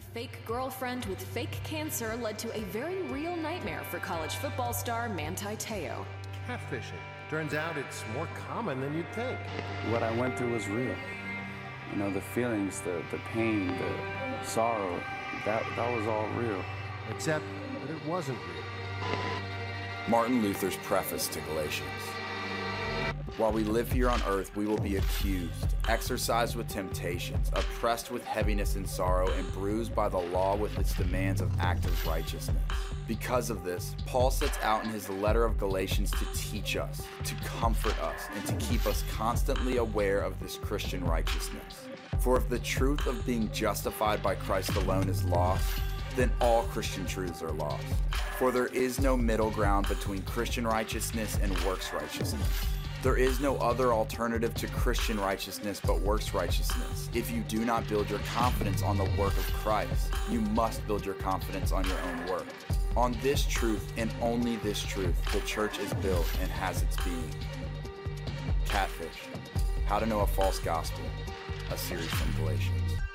fake girlfriend with fake cancer led to a very real nightmare for college football star Manti Te'o. Catfishing. Turns out it's more common than you'd think. What I went through was real. You know, the feelings, the pain, the sorrow, that was all real. Except that it wasn't real. Martin Luther's preface to Galatians. While we live here on earth, we will be accused, exercised with temptations, oppressed with heaviness and sorrow, and bruised by the law with its demands of active righteousness. Because of this, Paul sets out in his letter of Galatians to teach us, to comfort us, and to keep us constantly aware of this Christian righteousness. For if the truth of being justified by Christ alone is lost, then all Christian truths are lost. For there is no middle ground between Christian righteousness and works righteousness. There is no other alternative to Christian righteousness but works righteousness. If you do not build your confidence on the work of Christ, you must build your confidence on your own work. On this truth and only this truth, the church is built and has its being. Catfish. How to know a false gospel. A series from Galatians.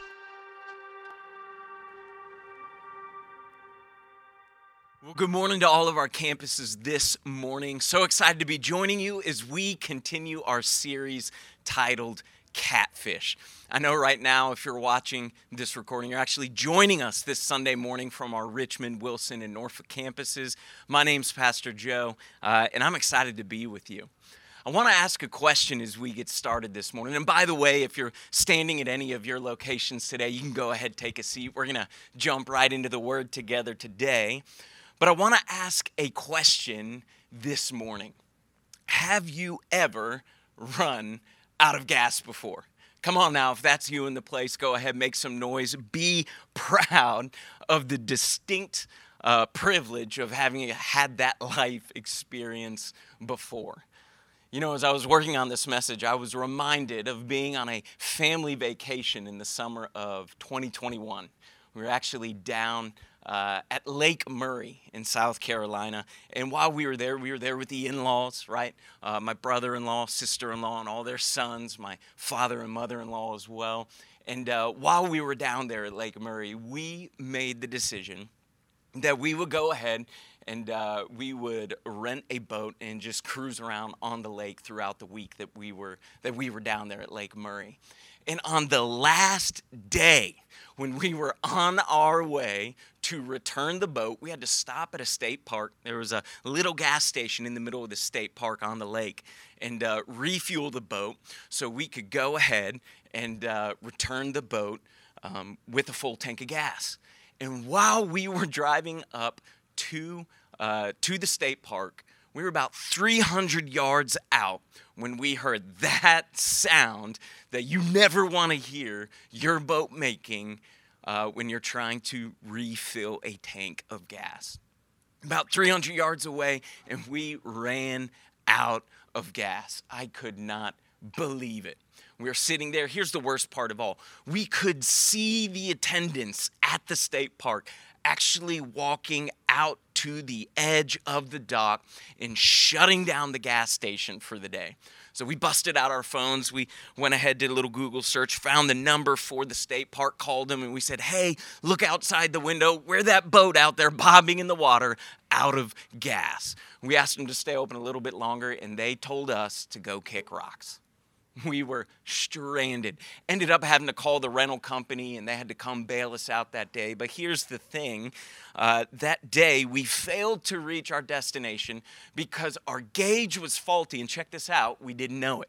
Well, good morning to all of our campuses this morning. So excited to be joining you as we continue our series titled Catfish. I know right now, if you're watching this recording, you're actually joining us this Sunday morning from our Richmond, Wilson, and Norfolk campuses. My name's Pastor Joe, and I'm excited to be with you. I want to ask a question as we get started this morning. And by the way, if you're standing at any of your locations today, you can go ahead and take a seat. We're going to jump right into the Word together today. But I want to ask a question this morning. Have you ever run out of gas before? Come on now, if that's you in the place, go ahead, make some noise. Be proud of the distinct privilege of having had that life experience before. You know, as I was working on this message, I was reminded of being on a family vacation in the summer of 2021. We were actually down at Lake Murray in South Carolina. And while we were there with the in-laws, right? My brother-in-law, sister-in-law, and all their sons, my father and mother-in-law as well. And while we were down there at Lake Murray, we made the decision that we would go ahead and we would rent a boat and just cruise around on the lake throughout the week that we were down there at Lake Murray. And on the last day, when we were on our way to return the boat, we had to stop at a state park. There was a little gas station in the middle of the state park on the lake and refuel the boat so we could go ahead and return the boat with a full tank of gas. And while we were driving up to the state park, we were about 300 yards out when we heard that sound that you never want to hear your boat making when you're trying to refill a tank of gas. About 300 yards away, and we ran out of gas. I could not believe it. We were sitting there. Here's the worst part of all. We could see the attendants at the state park actually walking out to the edge of the dock and shutting down the gas station for the day. So we busted out our phones. We went ahead, did a little Google search, found the number for the state park, called them, and we said, hey, look outside the window. We're that boat out there bobbing in the water out of gas. We asked them to stay open a little bit longer, and they told us to go kick rocks. We were stranded. Ended up having to call the rental company, and they had to come bail us out that day. But here's the thing. That day, we failed to reach our destination because our gauge was faulty. And check this out. We didn't know it.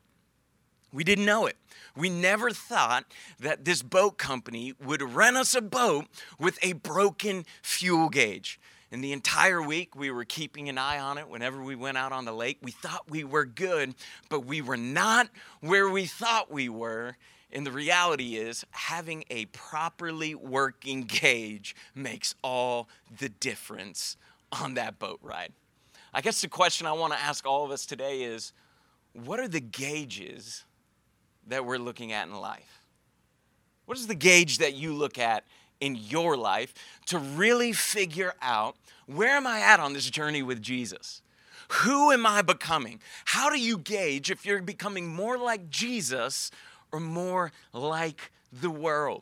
We didn't know it. We never thought that this boat company would rent us a boat with a broken fuel gauge. And the entire week, we were keeping an eye on it whenever we went out on the lake. We thought we were good, but we were not where we thought we were. And the reality is, having a properly working gauge makes all the difference on that boat ride. I guess the question I want to ask all of us today is, what are the gauges that we're looking at in life? What is the gauge that you look at in your life to really figure out, where am I at on this journey with Jesus? Who am I becoming? How do you gauge if you're becoming more like Jesus or more like the world?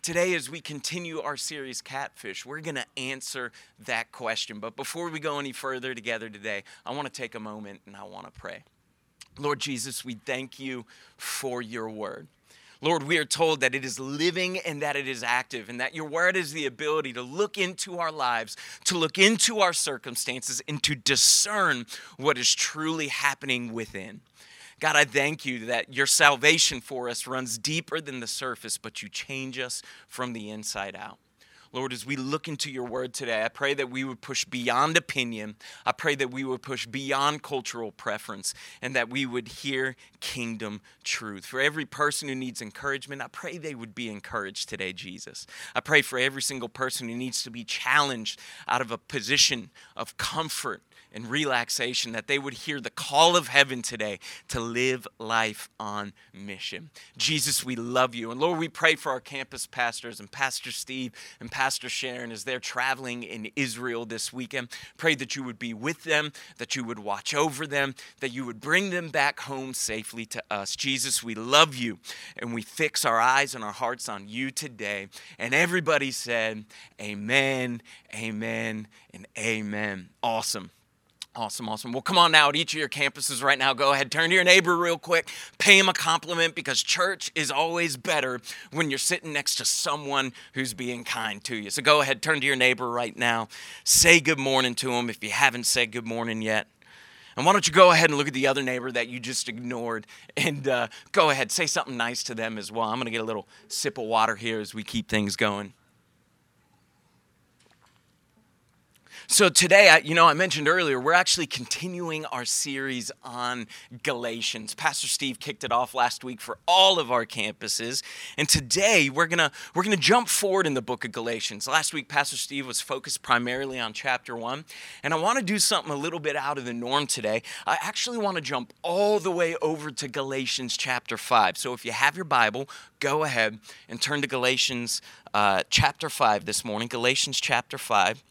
Today, as we continue our series, Catfish, we're going to answer that question. But before we go any further together today, I want to take a moment and I want to pray. Lord Jesus, we thank you for your word. Lord, we are told that it is living and that it is active, and that your word is the ability to look into our lives, to look into our circumstances, and to discern what is truly happening within. God, I thank you that your salvation for us runs deeper than the surface, but you change us from the inside out. Lord, as we look into your word today, I pray that we would push beyond opinion. I pray that we would push beyond cultural preference and that we would hear kingdom truth. For every person who needs encouragement, I pray they would be encouraged today, Jesus. I pray for every single person who needs to be challenged out of a position of comfort and relaxation, that they would hear the call of heaven today to live life on mission. Jesus, we love you. And Lord, we pray for our campus pastors and Pastor Steve and Pastor Sharon as they're traveling in Israel this weekend. Pray that you would be with them, that you would watch over them, that you would bring them back home safely to us. Jesus, we love you, and we fix our eyes and our hearts on you today. And everybody said, amen, amen, and amen. Awesome. Awesome. Well, come on now at each of your campuses right now. Go ahead, turn to your neighbor real quick. Pay him a compliment, because church is always better when you're sitting next to someone who's being kind to you. So go ahead, turn to your neighbor right now. Say good morning to him if you haven't said good morning yet. And why don't you go ahead and look at the other neighbor that you just ignored and go ahead, say something nice to them as well. I'm going to get a little sip of water here as we keep things going. So today, I mentioned earlier, we're actually continuing our series on Galatians. Pastor Steve kicked it off last week for all of our campuses, and today we're gonna jump forward in the book of Galatians. Last week, Pastor Steve was focused primarily on chapter 1, and I want to do something a little bit out of the norm today. I actually want to jump all the way over to Galatians chapter 5. So if you have your Bible, go ahead and turn to Galatians chapter 5 this morning. Galatians chapter 5.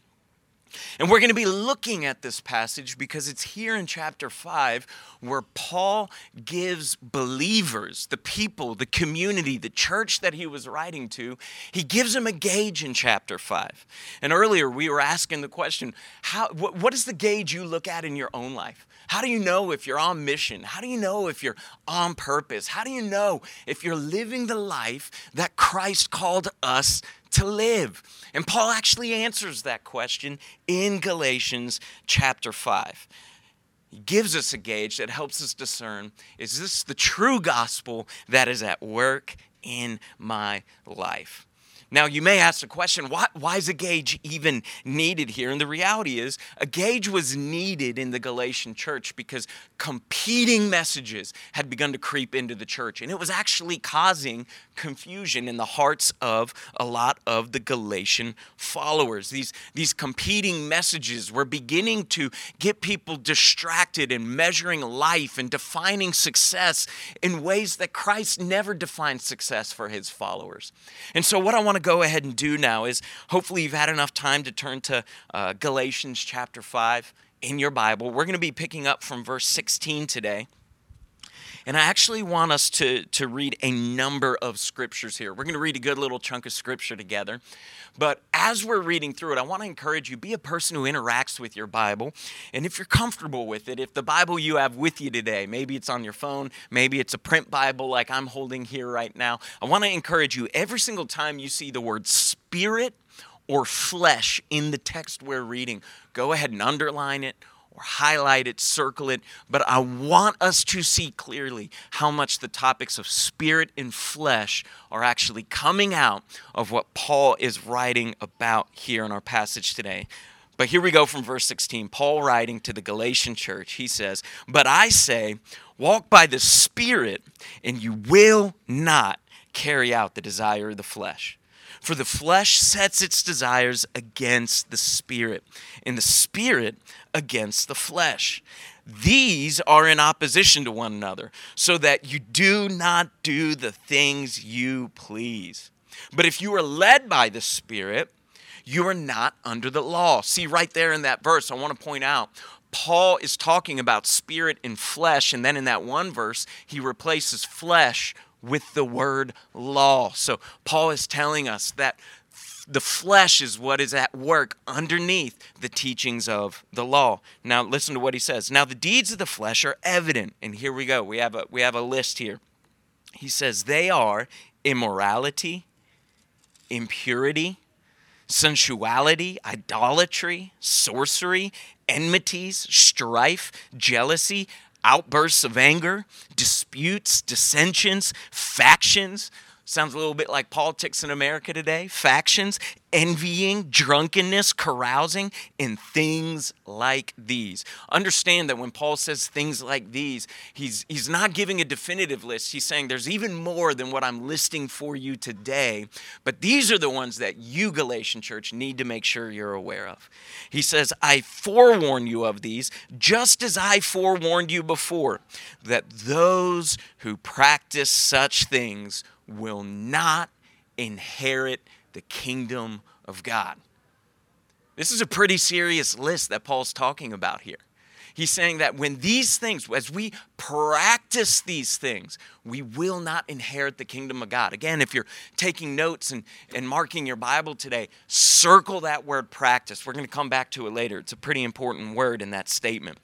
And we're going to be looking at this passage because it's here in chapter 5 where Paul gives believers, the people, the community, the church that he was writing to, he gives them a gauge in chapter 5. And earlier we were asking the question, what is the gauge you look at in your own life? How do you know if you're on mission? How do you know if you're on purpose? How do you know if you're living the life that Christ called us to live? And Paul actually answers that question in Galatians chapter 5. He gives us a gauge that helps us discern, is this the true gospel that is at work in my life? Now, you may ask the question, why is a gauge even needed here? And the reality is, a gauge was needed in the Galatian church because competing messages had begun to creep into the church. And it was actually causing confusion in the hearts of a lot of the Galatian followers. These competing messages were beginning to get people distracted in measuring life and defining success in ways that Christ never defined success for his followers. And so what I want to go ahead and do now is, hopefully you've had enough time to turn to Galatians chapter 5 in your Bible. We're going to be picking up from verse 16 today. And I actually want us to read a number of scriptures here. We're going to read a good little chunk of scripture together. But as we're reading through it, I want to encourage you, be a person who interacts with your Bible. And if you're comfortable with it, if the Bible you have with you today, maybe it's on your phone, maybe it's a print Bible like I'm holding here right now, I want to encourage you, every single time you see the word spirit or flesh in the text we're reading, go ahead and underline it or highlight it, circle it, but I want us to see clearly how much the topics of spirit and flesh are actually coming out of what Paul is writing about here in our passage today. But here we go from verse 16. Paul writing to the Galatian church, he says, "But I say, walk by the Spirit, and you will not carry out the desire of the flesh. For the flesh sets its desires against the Spirit, and the Spirit against the flesh. These are in opposition to one another, so that you do not do the things you please. But if you are led by the Spirit, you are not under the law." See, right there in that verse, I want to point out, Paul is talking about spirit and flesh, and then in that one verse, he replaces flesh with the word law. So Paul is telling us that the flesh is what is at work underneath the teachings of the law. Now listen to what he says. Now the deeds of the flesh are evident. And here we go. We have a list here. He says they are immorality, impurity, sensuality, idolatry, sorcery, enmities, strife, jealousy, outbursts of anger, disputes, dissensions, factions. Sounds a little bit like politics in America today. Factions, envying, drunkenness, carousing, and things like these. Understand that when Paul says things like these, he's not giving a definitive list. He's saying there's even more than what I'm listing for you today. But these are the ones that you, Galatian church, need to make sure you're aware of. He says, I forewarn you of these, just as I forewarned you before, that those who practice such things will not inherit the kingdom of God. This is a pretty serious list that Paul's talking about here. He's saying that when these things, as we practice these things, we will not inherit the kingdom of God. Again, if you're taking notes and marking your Bible today, circle that word practice. We're going to come back to it later. It's a pretty important word in that statement.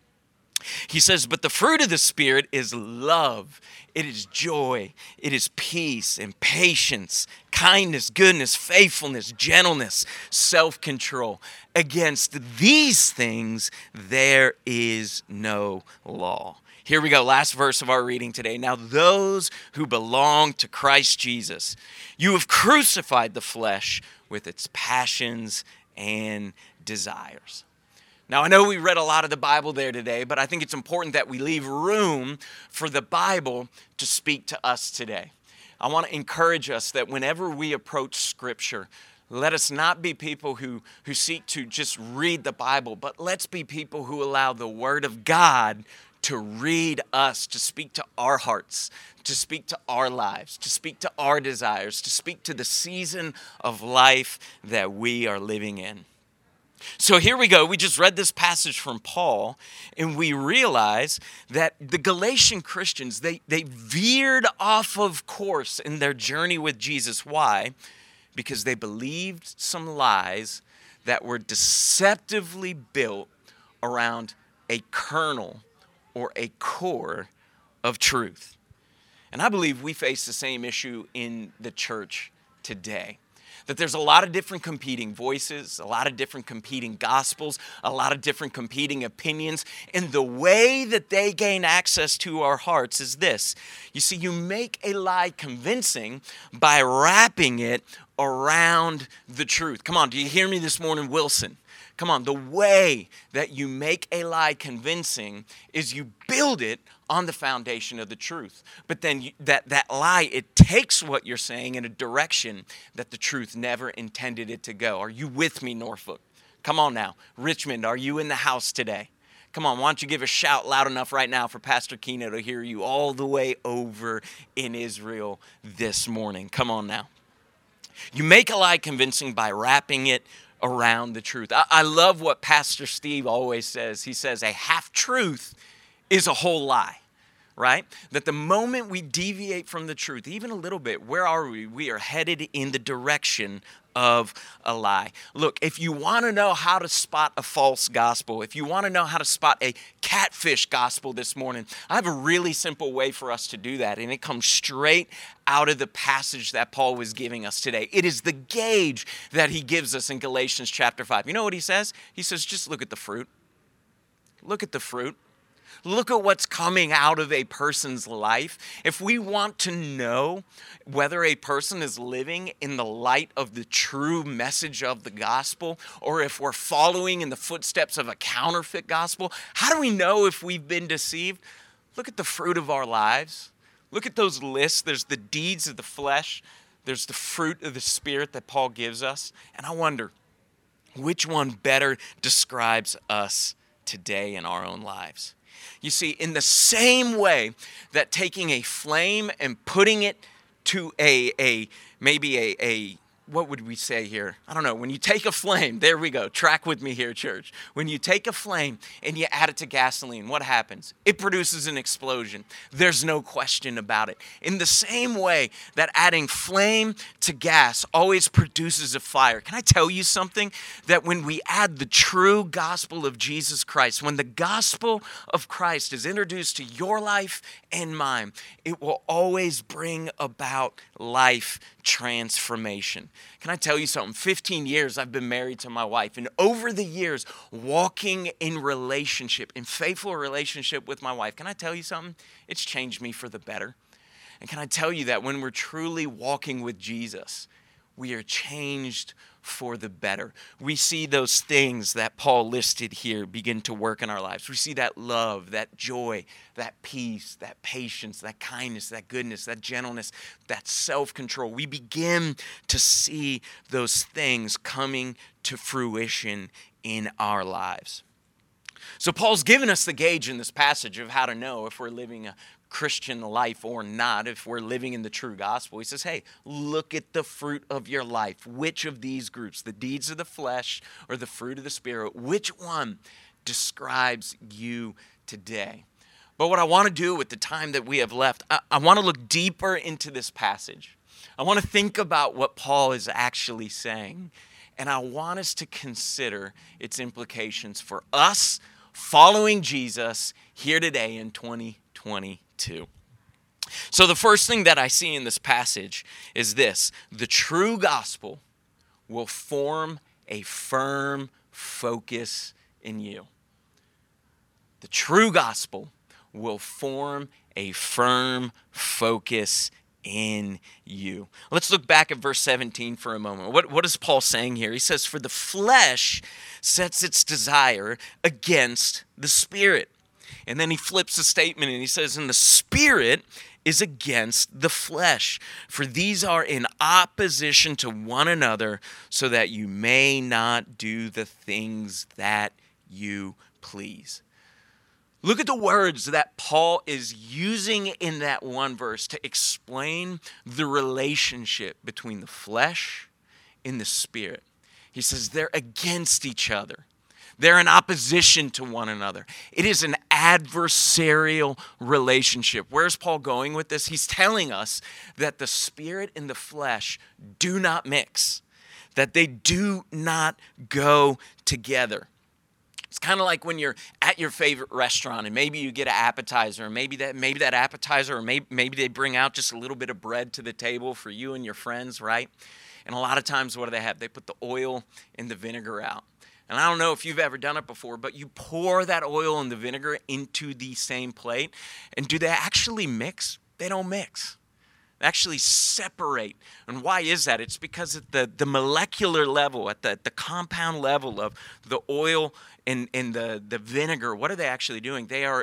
He says, but the fruit of the Spirit is love, it is joy, it is peace and patience, kindness, goodness, faithfulness, gentleness, self-control. Against these things there is no law. Here we go, last verse of our reading today. Now those who belong to Christ Jesus, you have crucified the flesh with its passions and desires. Now, I know we read a lot of the Bible there today, but I think it's important that we leave room for the Bible to speak to us today. I want to encourage us that whenever we approach Scripture, let us not be people who seek to just read the Bible, but let's be people who allow the Word of God to read us, to speak to our hearts, to speak to our lives, to speak to our desires, to speak to the season of life that we are living in. So here we go. We just read this passage from Paul, and we realize that the Galatian Christians, they veered off of course in their journey with Jesus. Why? Because they believed some lies that were deceptively built around a kernel or a core of truth. And I believe we face the same issue in the church today. That there's a lot of different competing voices, a lot of different competing gospels, a lot of different competing opinions. And the way that they gain access to our hearts is this. You see, you make a lie convincing by wrapping it around the truth. Come on, do you hear me this morning, Wilson? Come on, the way that you make a lie convincing is you build it on the foundation of the truth. But then that lie, it takes what you're saying in a direction that the truth never intended it to go. Are you with me, Norfolk? Come on now. Richmond, are you in the house today? Come on, why don't you give a shout loud enough right now for Pastor Keno to hear you all the way over in Israel this morning. Come on now. You make a lie convincing by wrapping it around the truth. I love what Pastor Steve always says. He says a half-truth is a whole lie, right? That the moment we deviate from the truth, even a little bit, where are we? We are headed in the direction of a lie. Look, if you want to know how to spot a false gospel, if you want to know how to spot a catfish gospel this morning, I have a really simple way for us to do that, and it comes straight out of the passage that Paul was giving us today. It is the gauge that he gives us in Galatians chapter 5. You know what he says? He says, just look at the fruit. Look at the fruit. Look at what's coming out of a person's life. If we want to know whether a person is living in the light of the true message of the gospel, or if we're following in the footsteps of a counterfeit gospel, how do we know if we've been deceived? Look at the fruit of our lives. Look at those lists. There's the deeds of the flesh. There's the fruit of the Spirit that Paul gives us. And I wonder, which one better describes us today in our own lives? You see, in the same way that taking a flame and putting it to maybe a what would we say here? I don't know. When you take a flame, there we go. Track with me here, church. When you take a flame and you add it to gasoline, what happens? It produces an explosion. There's no question about it. In the same way that adding flame to gas always produces a fire. Can I tell you something? That when we add the true gospel of Jesus Christ, when the gospel of Christ is introduced to your life and mine, it will always bring about life transformation. Can I tell you something? 15 years I've been married to my wife, and over the years, walking in relationship, in faithful relationship with my wife, can I tell you something? It's changed me for the better. And can I tell you that when we're truly walking with Jesus, we are changed for the better. We see those things that Paul listed here begin to work in our lives. We see that love, that joy, that peace, that patience, that kindness, that goodness, that gentleness, that self-control. We begin to see those things coming to fruition in our lives. So Paul's given us the gauge in this passage of how to know if we're living a Christian life or not, if we're living in the true gospel. He says, hey, look at the fruit of your life. Which of these groups, the deeds of the flesh or the fruit of the Spirit, which one describes you today? But what I want to do with the time that we have left, I want to look deeper into this passage. I want to think about what Paul is actually saying, and I want us to consider its implications for us following Jesus here today in 2022. So the first thing that I see in this passage is this: the true gospel will form a firm focus in you. The true gospel will form a firm focus in you. Let's look back at verse 17 for a moment. What is Paul saying here? He says, for the flesh sets its desire against the Spirit. And then he flips the statement and he says, and the Spirit is against the flesh, for these are in opposition to one another, so that you may not do the things that you please. Look at the words that Paul is using in that one verse to explain the relationship between the flesh and the Spirit. He says they're against each other. They're in opposition to one another. It is an adversarial relationship. Where's Paul going with this? He's telling us that the Spirit and the flesh do not mix, that they do not go together. It's kind of like when you're at your favorite restaurant and maybe you get an appetizer, and maybe that appetizer, or maybe they bring out just a little bit of bread to the table for you and your friends, right? And a lot of times, what do they have? They put the oil and the vinegar out. And I don't know if you've ever done it before, but you pour that oil and the vinegar into the same plate. And do they actually mix? They don't mix. They actually separate. And why is that? It's because at the molecular level, at the compound level of the oil and the vinegar, what are they actually doing? They are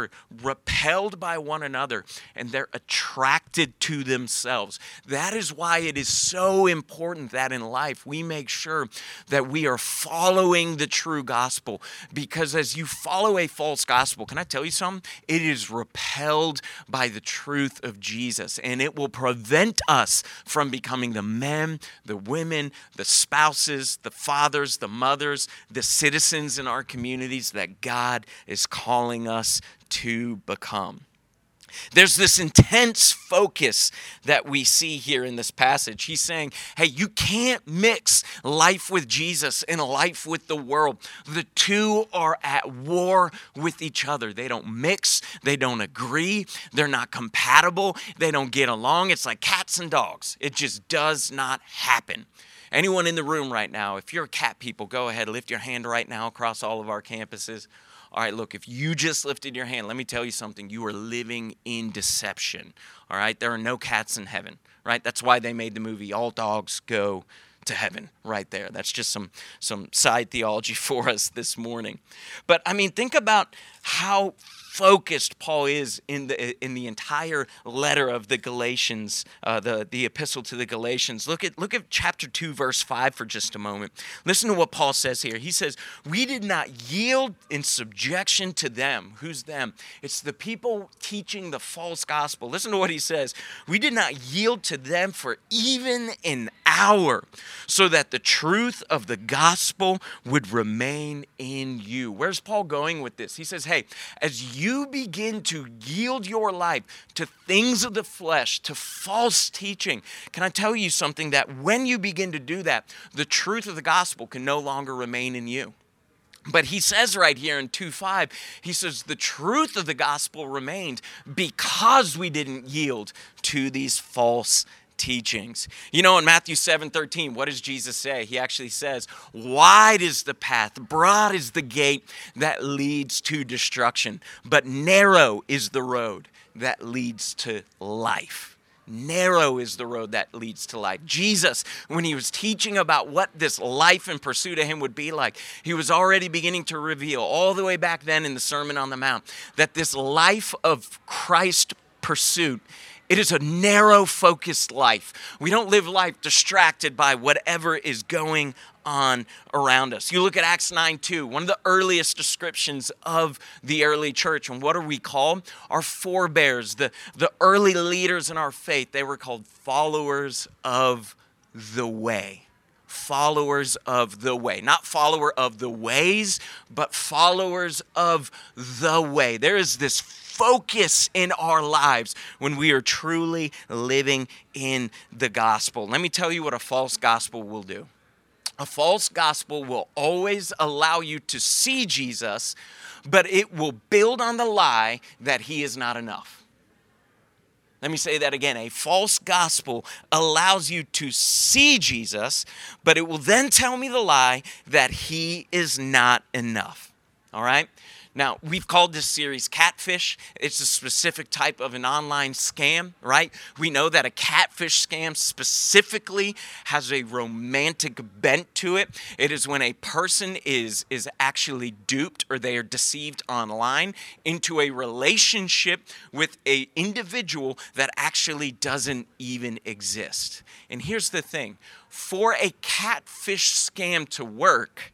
repelled by one another, and they're attracted to themselves. That is why it is so important that in life we make sure that we are following the true gospel. Because as you follow a false gospel, can I tell you something? It is repelled by the truth of Jesus, and it will prevent us from becoming the men, the women, the spouses, the fathers, the mothers, the citizens in our communities that God is calling us to become. There's this intense focus that we see here in this passage. He's saying, hey, you can't mix life with Jesus and a life with the world. The two are at war with each other. They don't mix. They don't agree. They're not compatible. They don't get along. It's like cats and dogs. It just does not happen. Anyone in the room right now, if you're cat people, go ahead, lift your hand right now across all of our campuses. All right, look, if you just lifted your hand, let me tell you something. You are living in deception, all right? There are no cats in heaven, right? That's why they made the movie All Dogs Go to Heaven right there. That's just some side theology for us this morning. But, I mean, think about how focused Paul is in the entire letter of the Galatians, the epistle to the Galatians. Look at chapter 2, verse 5 for just a moment. Listen to what Paul says here. He says, we did not yield in subjection to them. Who's them? It's the people teaching the false gospel. Listen to what he says. We did not yield to them for even an hour, so that the truth of the gospel would remain in you. Where's Paul going with this? He says, hey, as you begin to yield your life to things of the flesh, to false teaching, can I tell you something, that when you begin to do that, the truth of the gospel can no longer remain in you. But he says right here in 2:5, he says the truth of the gospel remained because we didn't yield to these false teachings. You know, in Matthew 7:13, what does Jesus say? He actually says, wide is the path, broad is the gate that leads to destruction, but narrow is the road that leads to life. Narrow is the road that leads to life. Jesus, when he was teaching about what this life in pursuit of him would be like, he was already beginning to reveal all the way back then in the Sermon on the Mount that this life of Christ pursuit, it is a narrow focused life. We don't live life distracted by whatever is going on around us. You look at Acts 9:2, one of the earliest descriptions of the early church. And what are we called? Our forebears, the early leaders in our faith, they were called followers of the way. Followers of the way. Not follower of the ways, but followers of the way. There is this focus in our lives when we are truly living in the gospel. Let me tell you what a false gospel will do. A false gospel will always allow you to see Jesus, but it will build on the lie that he is not enough. Let me say that again. A false gospel allows you to see Jesus, but it will then tell me the lie that he is not enough. All right? Now, we've called this series Catfish. It's a specific type of an online scam, right? We know that a catfish scam specifically has a romantic bent to it. It is when a person is actually duped or they are deceived online into a relationship with an individual that actually doesn't even exist. And here's the thing. For a catfish scam to work,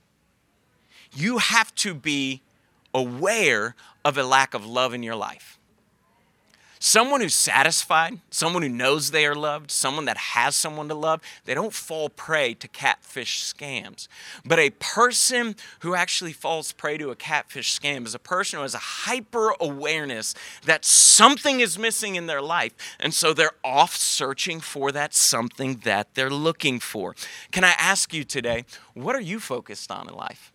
you have to be aware of a lack of love in your life. Someone who's satisfied, someone who knows they are loved, someone that has someone to love, they don't fall prey to catfish scams. But a person who actually falls prey to a catfish scam is a person who has a hyper awareness that something is missing in their life. And so they're off searching for that something that they're looking for. Can I ask you today, what are you focused on in life?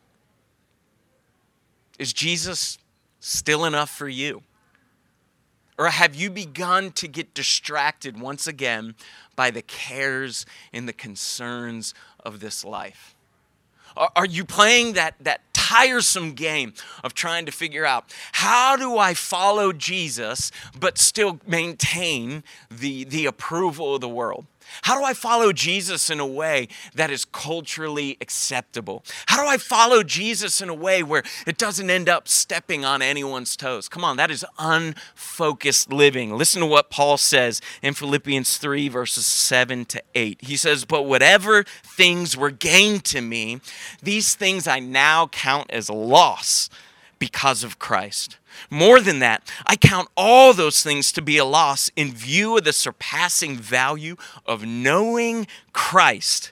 Is Jesus still enough for you? Or have you begun to get distracted once again by the cares and the concerns of this life? Are you playing that tiresome game of trying to figure out, how do I follow Jesus but still maintain the approval of the world? How do I follow Jesus in a way that is culturally acceptable? How do I follow Jesus in a way where it doesn't end up stepping on anyone's toes? Come on, that is unfocused living. Listen to what Paul says in Philippians 3, verses 7-8. He says, but whatever things were gained to me, these things I now count as loss because of Christ. More than that, I count all those things to be a loss in view of the surpassing value of knowing Christ,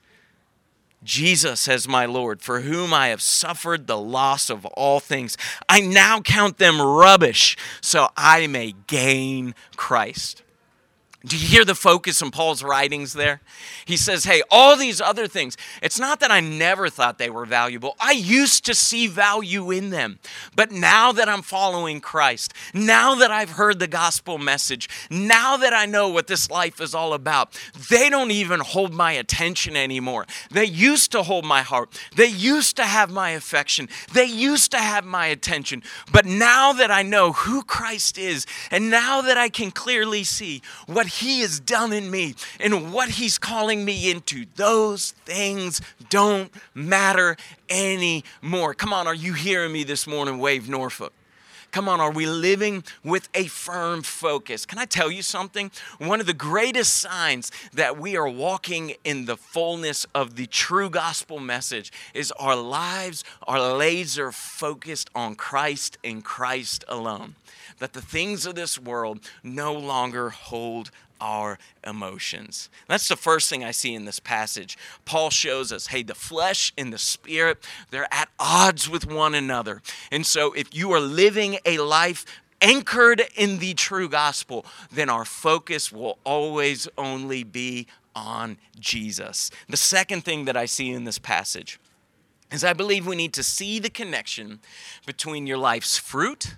Jesus as my Lord, for whom I have suffered the loss of all things. I now count them rubbish so I may gain Christ. Do you hear the focus in Paul's writings there? He says, hey, all these other things, it's not that I never thought they were valuable. I used to see value in them. But now that I'm following Christ, now that I've heard the gospel message, now that I know what this life is all about, they don't even hold my attention anymore. They used to hold my heart. They used to have my affection. They used to have my attention. But now that I know who Christ is, and now that I can clearly see what he has done in me and what he's calling me into, those things don't matter anymore. Come on, are you hearing me this morning, Wave Norfolk? Come on, are we living with a firm focus? Can I tell you something? One of the greatest signs that we are walking in the fullness of the true gospel message is our lives are laser focused on Christ and Christ alone. That the things of this world no longer hold our emotions. That's the first thing I see in this passage. Paul shows us, hey, the flesh and the spirit, they're at odds with one another. And so if you are living a life anchored in the true gospel, then our focus will always only be on Jesus. The second thing that I see in this passage is I believe we need to see the connection between your life's fruit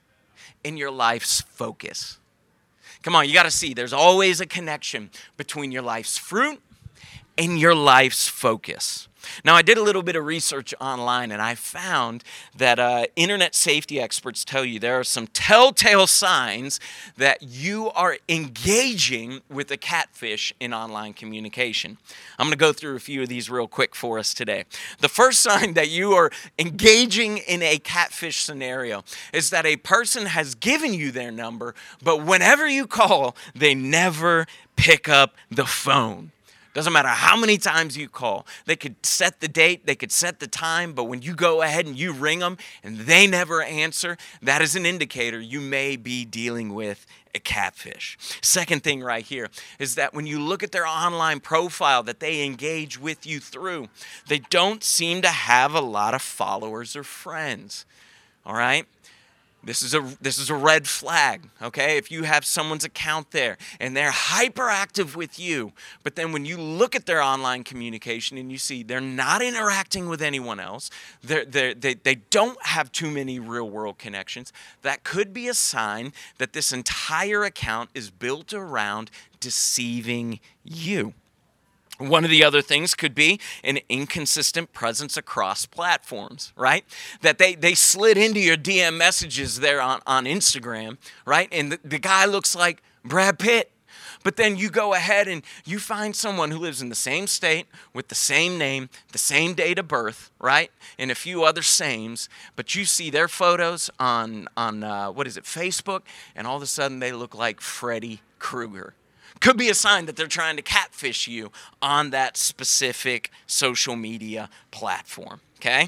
and your life's focus. Come on, you got to see there's always a connection between your life's fruit and your life's focus. Now, I did a little bit of research online, and I found that internet safety experts tell you there are some telltale signs that you are engaging with a catfish in online communication. I'm going to go through a few of these real quick for us today. The first sign that you are engaging in a catfish scenario is that a person has given you their number, but whenever you call, they never pick up the phone. Doesn't matter how many times you call. They could set the date, they could set the time, but when you go ahead and you ring them and they never answer, that is an indicator you may be dealing with a catfish. Second thing right here is that when you look at their online profile that they engage with you through, they don't seem to have a lot of followers or friends. All right? This is a red flag, okay? If you have someone's account there and they're hyperactive with you, but then when you look at their online communication and you see they're not interacting with anyone else, they don't have too many real-world connections, that could be a sign that this entire account is built around deceiving you. One of the other things could be an inconsistent presence across platforms, right? That they slid into your DM messages there on Instagram, right? And the guy looks like Brad Pitt. But then you go ahead and you find someone who lives in the same state with the same name, the same date of birth, right? And a few other sames. But you see their photos on Facebook, and all of a sudden they look like Freddy Krueger. Could be a sign that they're trying to catfish you on that specific social media platform, okay?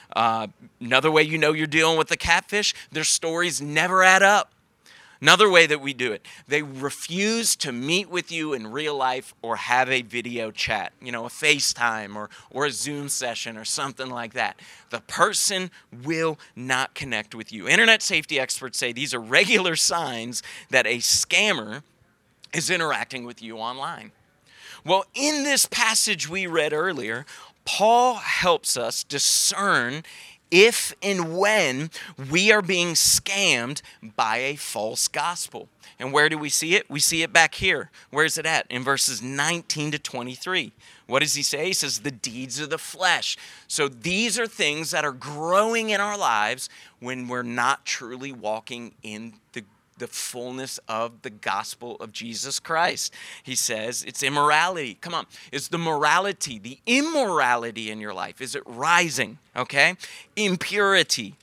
Another way you know you're dealing with the catfish, their stories never add up. Another way that we do it, they refuse to meet with you in real life or have a video chat, a FaceTime or a Zoom session or something like that. The person will not connect with you. Internet safety experts say these are regular signs that a scammer is interacting with you online. Well, in this passage we read earlier, Paul helps us discern if and when we are being scammed by a false gospel. And where do we see it? We see it back here. Where is it at? In verses 19 to 23. What does he say? He says, the deeds of the flesh. So these are things that are growing in our lives when we're not truly walking in the fullness of the gospel of Jesus Christ. He says it's immorality. Come on. Is the morality, the immorality in your life, is it rising? Okay? Impurity,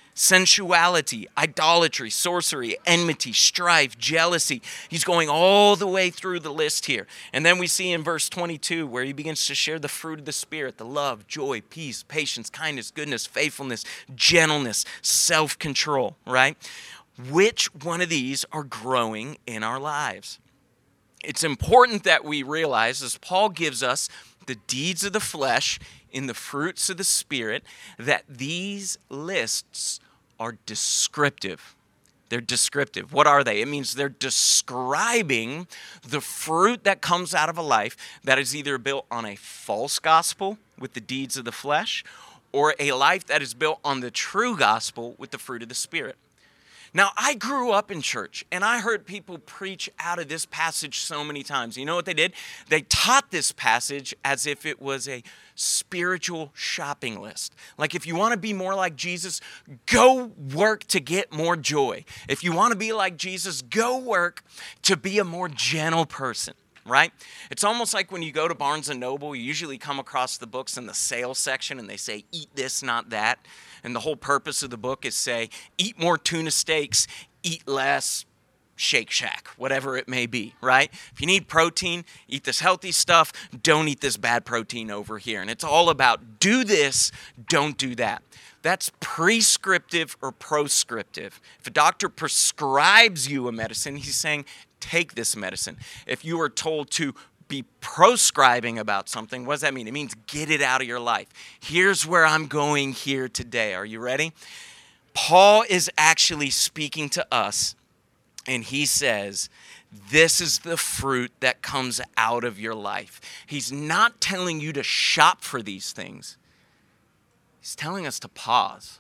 sensuality, idolatry, sorcery, enmity, strife, jealousy. He's going all the way through the list here. And then we see in verse 22 where he begins to share the fruit of the Spirit, the love, joy, peace, patience, kindness, goodness, faithfulness, gentleness, self-control, right? Which one of these are growing in our lives? It's important that we realize, as Paul gives us the deeds of the flesh in the fruits of the Spirit, that these lists are descriptive. They're descriptive. What are they? It means they're describing the fruit that comes out of a life that is either built on a false gospel with the deeds of the flesh, or a life that is built on the true gospel with the fruit of the Spirit. Now, I grew up in church, and I heard people preach out of this passage so many times. You know what they did? They taught this passage as if it was a spiritual shopping list. Like, if you want to be more like Jesus, go work to get more joy. If you want to be like Jesus, go work to be a more gentle person. Right? It's almost like when you go to Barnes & Noble, you usually come across the books in the sales section and they say, eat this, not that. And the whole purpose of the book is say, eat more tuna steaks, eat less Shake Shack, whatever it may be, right? If you need protein, eat this healthy stuff, don't eat this bad protein over here. And it's all about do this, don't do that. That's prescriptive or proscriptive. If a doctor prescribes you a medicine, he's saying, take this medicine. If you are told to be proscribing about something, what does that mean? It means get it out of your life. Here's where I'm going here today. Are you ready? Paul is actually speaking to us, and he says, this is the fruit that comes out of your life. He's not telling you to shop for these things. He's telling us to pause,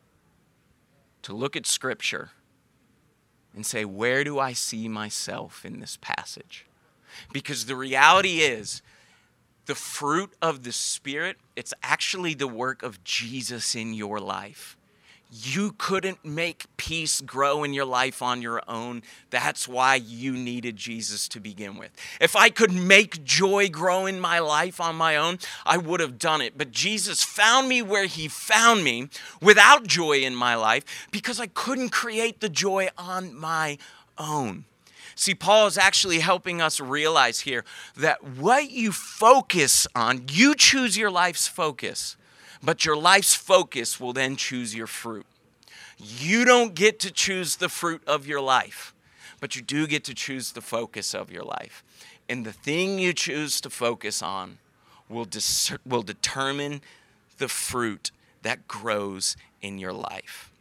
to look at Scripture and say, where do I see myself in this passage? Because the reality is, the fruit of the Spirit, it's actually the work of Jesus in your life. You couldn't make peace grow in your life on your own. That's why you needed Jesus to begin with. If I could make joy grow in my life on my own, I would have done it. But Jesus found me where he found me without joy in my life because I couldn't create the joy on my own. See, Paul is actually helping us realize here that what you focus on, you choose your life's focus. But your life's focus will then choose your fruit. You don't get to choose the fruit of your life, but you do get to choose the focus of your life. And the thing you choose to focus on will determine the fruit that grows in your life.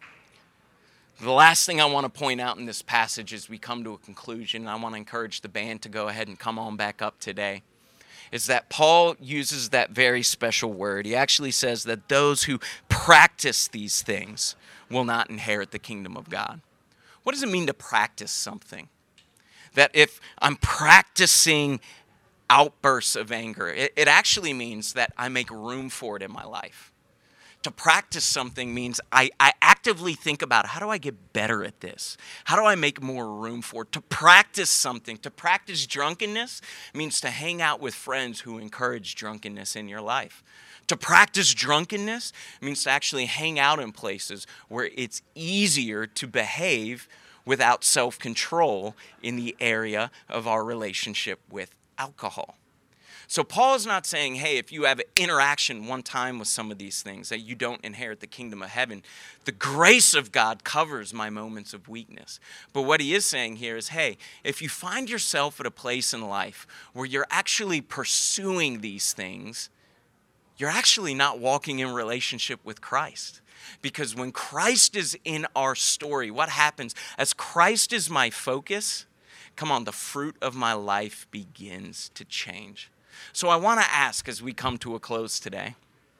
The last thing I want to point out in this passage as we come to a conclusion, and I want to encourage the band to go ahead and come on back up today, is that Paul uses that very special word. He actually says that those who practice these things will not inherit the kingdom of God. What does it mean to practice something? That if I'm practicing outbursts of anger, it actually means that I make room for it in my life. To practice something means I actively think about, how do I get better at this? How do I make more room for it? To practice something, to practice drunkenness means to hang out with friends who encourage drunkenness in your life. To practice drunkenness means to actually hang out in places where it's easier to behave without self-control in the area of our relationship with alcohol. So Paul is not saying, hey, if you have an interaction one time with some of these things, that you don't inherit the kingdom of heaven. The grace of God covers my moments of weakness. But what he is saying here is, hey, if you find yourself at a place in life where you're actually pursuing these things, you're actually not walking in relationship with Christ. Because when Christ is in our story, what happens? As Christ is my focus, come on, the fruit of my life begins to change. So I want to ask as we come to a close today,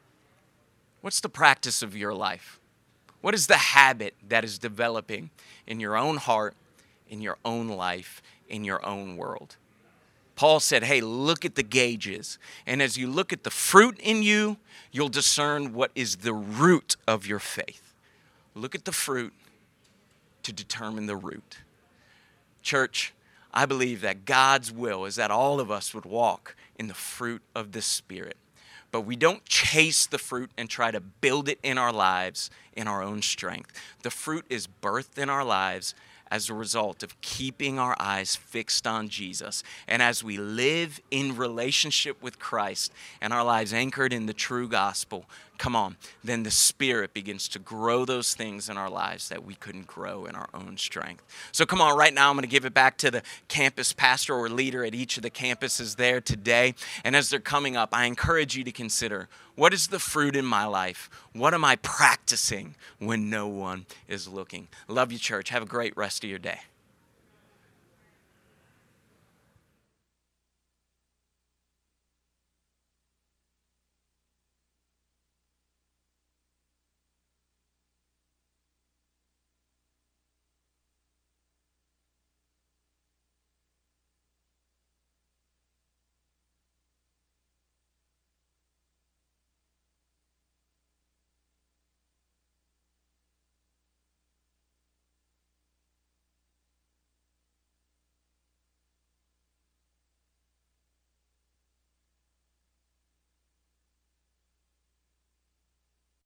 what's the practice of your life? What is the habit that is developing in your own heart, in your own life, in your own world? Paul said, hey, look at the gauges. And as you look at the fruit in you, you'll discern what is the root of your faith. Look at the fruit to determine the root. Church, I believe that God's will is that all of us would walk in the fruit of the Spirit. But we don't chase the fruit and try to build it in our lives in our own strength. The fruit is birthed in our lives as a result of keeping our eyes fixed on Jesus. And as we live in relationship with Christ and our lives anchored in the true gospel, come on, then the Spirit begins to grow those things in our lives that we couldn't grow in our own strength. So come on, right now I'm going to give it back to the campus pastor or leader at each of the campuses there today. And as they're coming up, I encourage you to consider, what is the fruit in my life? What am I practicing when no one is looking? Love you, church. Have a great rest of your day.